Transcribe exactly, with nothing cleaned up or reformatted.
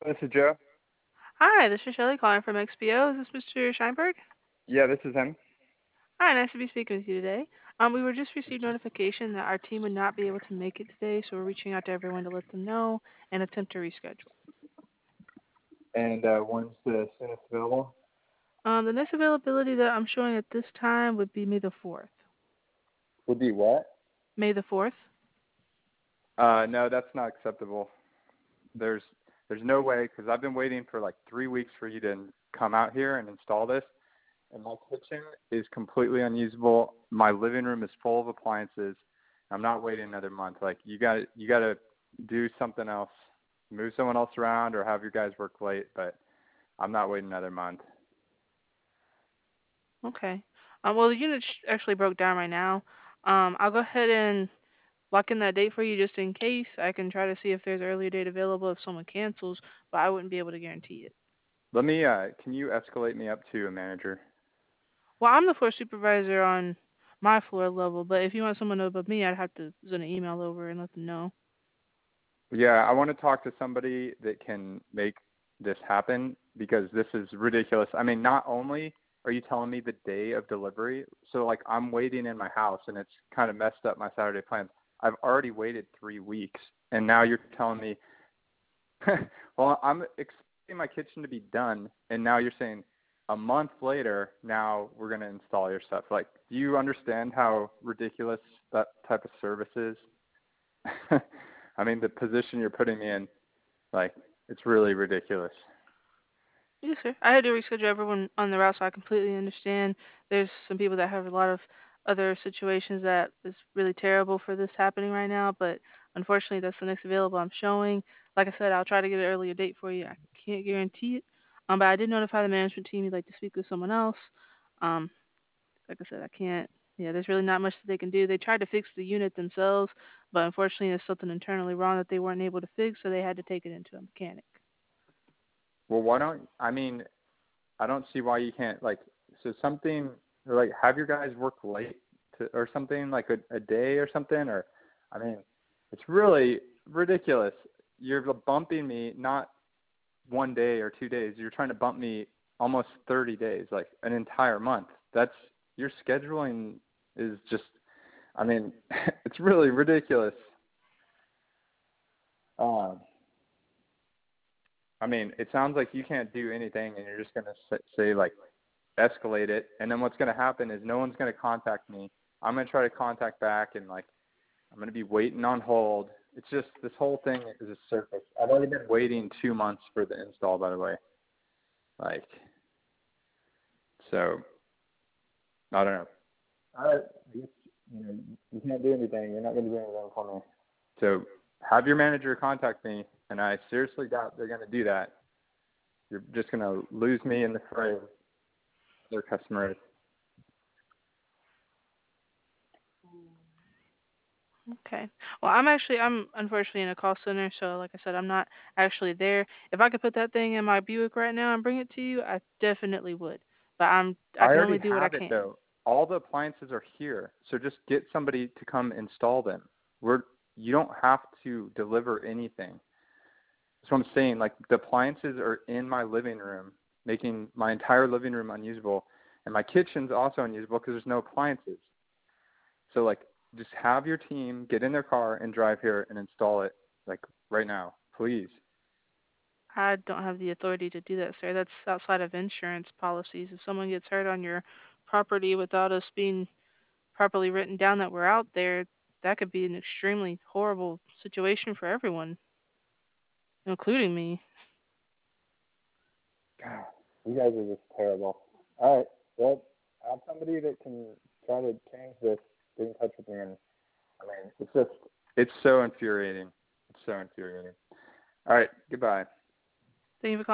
This is Joe. Hi, this is Shelley calling from X P O. Is this Mister Scheinberg? Yeah, this is him. Hi, nice to be speaking with you today. Um, we were just received notification that our team would not be able to make it today, so we're reaching out to everyone to let them know and attempt to reschedule. And uh, when's the soonest available? Um, the next availability that I'm showing at this time would be May the fourth. Would be what? May the fourth? Uh, no, that's not acceptable. There's there's no way because I've been waiting for like three weeks for you to come out here and install this, and my kitchen is completely unusable. My living room is full of appliances. I'm not waiting another month. Like you got you got to do something else, move someone else around, or have your guys work late. But I'm not waiting another month. Okay. Um, well, the unit sh- actually broke down right now. Um, I'll go ahead and lock in that date for you just in case. I can try to see if there's an earlier date available if someone cancels, but I wouldn't be able to guarantee it. Let me. Uh, can you escalate me up to a manager? Well, I'm the floor supervisor on my floor level, but if you want someone above me, I'd have to send an email over and let them know. Yeah, I want to talk to somebody that can make this happen because this is ridiculous. I mean, not only are you telling me the day of delivery, so like I'm waiting in my house and it's kind of messed up my Saturday plans. I've already waited three weeks and now you're telling me, well, I'm expecting my kitchen to be done and now you're saying a month later, now we're going to install your stuff. Like, do you understand how ridiculous that type of service is? I mean, the position you're putting me in, like, it's really ridiculous. Yes, sir. I had to reschedule everyone on the route, so I completely understand. There's some people that have a lot of other situations that is really terrible for this happening right now, but unfortunately, that's the next available I'm showing. Like I said, I'll try to get an earlier date for you. I can't guarantee it, um, but I did notify the management team you'd like to speak with someone else. Um, like I said, I can't. Yeah, there's really not much that they can do. They tried to fix the unit themselves, but unfortunately, there's something internally wrong that they weren't able to fix, so they had to take it into a mechanic. Well, why don't I mean, I don't see why you can't like so something like have your guys work late to, or something like a, a day or something or I mean, it's really ridiculous. You're bumping me not one day or two days. You're trying to bump me almost thirty days, like an entire month. That's your scheduling is just I mean, it's really ridiculous. Um, I mean, it sounds like you can't do anything, and you're just going to say, like, escalate it. And then what's going to happen is no one's going to contact me. I'm going to try to contact back, and, like, I'm going to be waiting on hold. It's just this whole thing is a circus. I've already been waiting two months for the install, by the way. Like, so, I don't know. All right. I guess, you know, you can't do anything. You're not going to do anything for me. So have your manager contact me, and I seriously doubt they're going to do that. You're just going to lose me in the fray of their customers. Okay. Well, I'm actually I'm unfortunately in a call center, so like I said, I'm not actually there. If I could put that thing in my Buick right now and bring it to you, I definitely would. But I'm I I can already only do what I have it can. though. All the appliances are here, so just get somebody to come install them. We're you don't have to deliver anything. That's what I'm saying. Like the appliances are in my living room, making my entire living room unusable, and my kitchen's also unusable because there's no appliances. So like, just have your team get in their car and drive here and install it, like right now, please. I don't have the authority to do that, sir. That's outside of insurance policies. If someone gets hurt on your property without us being properly written down that we're out there, that could be an extremely horrible situation for everyone, including me. God, you guys are just terrible. All right, well, have somebody that can try to change this. Get in touch with me, and I mean, it's just it's so infuriating. It's so infuriating. All right, goodbye. Thank you for calling.